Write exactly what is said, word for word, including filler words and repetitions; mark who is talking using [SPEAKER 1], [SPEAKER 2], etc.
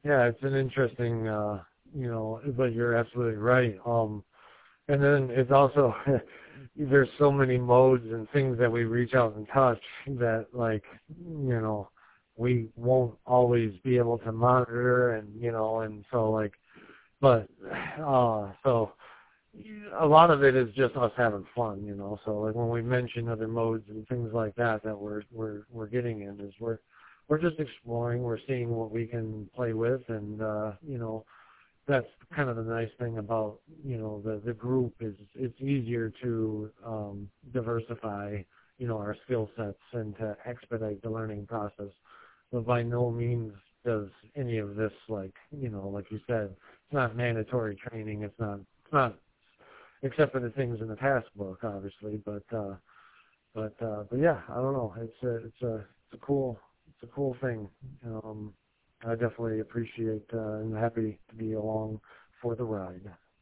[SPEAKER 1] yeah, it's an interesting, uh, you know, but you're absolutely right. Um, and then it's also, there's so many modes and things that we reach out and touch that, like, you know, we won't always be able to monitor, and, you know, and so, like, but, uh, so, a lot of it is just us having fun, you know. So like when we mention other modes and things like that that we're we're we're getting in, is we're we're just exploring, we're seeing what we can play with, and uh, you know, that's kind of the nice thing about, you know, the the group is it's easier to um, diversify, you know, our skill sets and to expedite the learning process. But by no means does any of this, like, you know, like you said, it's not mandatory training. It's not it's not except for the things in the task book, obviously. But uh, but uh, but yeah, I don't know. It's a it's a it's a cool it's a cool thing. Um, I definitely appreciate uh, and happy to be along for the ride.